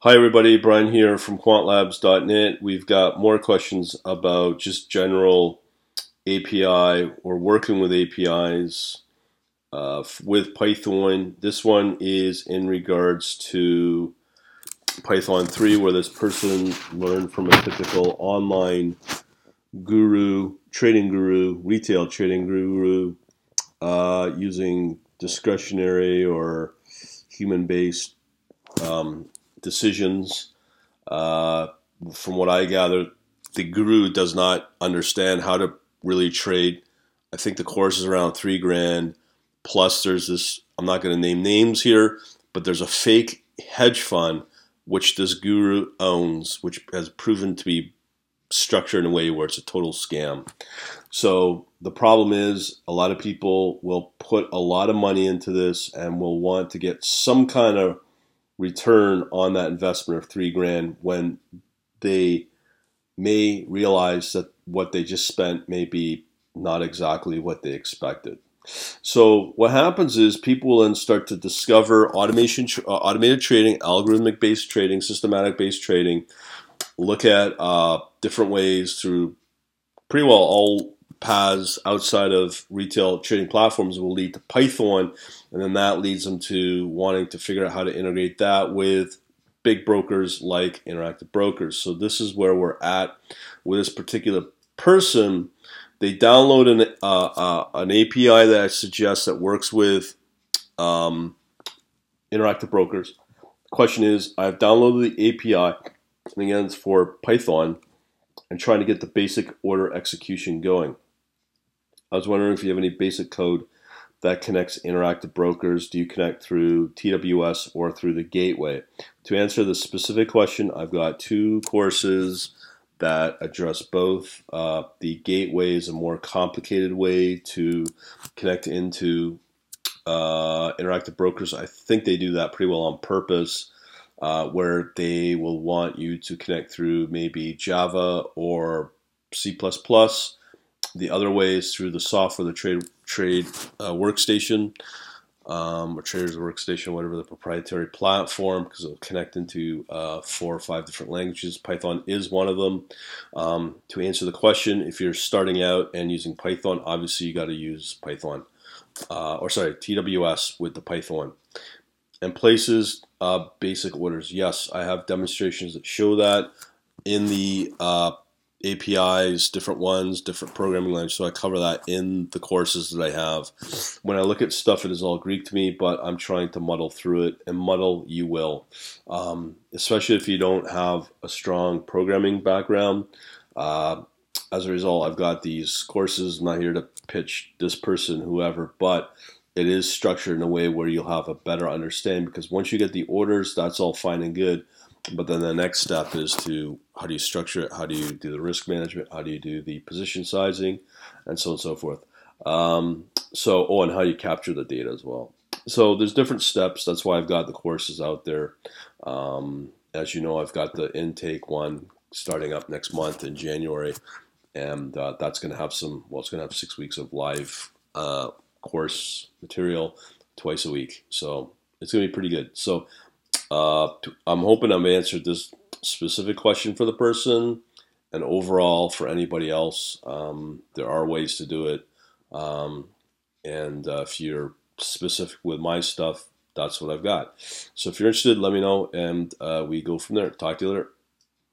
Hi everybody, Brian here from quantlabs.net. We've got more questions about just general API or working with APIs with Python. This one is in regards to Python 3, where this person learned from a typical online guru, trading guru, retail trading guru, using discretionary or human-based decisions. Uh, from what I gather, the guru does not understand how to really trade. I think the course is around $3,000. Plus, there's this, I'm not going to name names here, but there's a fake hedge fund which this guru owns, which has proven to be structured in a way where it's a total scam. So the problem is a lot of people will put a lot of money into this and will want to get some kind of return on that investment of $3,000 when they may realize that what they just spent may be not exactly what they expected. So what happens is people will then start to discover automated trading, algorithmic-based trading, systematic-based trading, look at different ways through pretty well all paths outside of retail trading platforms will lead to Python, and then that leads them to wanting to figure out how to integrate that with big brokers like Interactive Brokers. So this is where we're at with this particular person. They download an API that I suggest that works with Interactive Brokers. The question is, I've downloaded the API, and again, it's for Python, and trying to get the basic order execution going. I was wondering if you have any basic code that connects Interactive Brokers. Do you connect through TWS or through the gateway? To answer the specific question, I've got two courses that address both. The gateway is a more complicated way to connect into Interactive Brokers. I think they do that pretty well on purpose, where they will want you to connect through maybe Java or C++. The other way is through the software, the trade workstation, or Trader's Workstation, whatever the proprietary platform, because it'll connect into 4 or 5 different languages. Python is one of them. To answer the question, if you're starting out and using Python, obviously you got to use Python, TWS with the Python. And places basic orders. Yes, I have demonstrations that show that in the APIs, different ones, different programming languages. So I cover that in the courses that I have. When I look at stuff, it is all Greek to me, but I'm trying to muddle through it, and muddle you will. Especially if you don't have a strong programming background. As a result, I've got these courses. I'm not here to pitch this person, whoever, but it is structured in a way where you'll have a better understanding, because once you get the orders, that's all fine and good. But then the next step is to, how do you structure it? How do you do the risk management? How do you do the position sizing? And so on and so forth. And how you capture the data as well. So there's different steps. That's why I've got the courses out there. As you know, I've got the intake one starting up next month in January. And that's going to have it's going to have 6 weeks of live course material twice a week. So it's going to be pretty good. So I'm hoping I've answered this specific question for the person, and overall for anybody else. There are ways to do it. And if you're specific with my stuff, that's what I've got. So if you're interested, let me know, and we go from there. Talk to you later.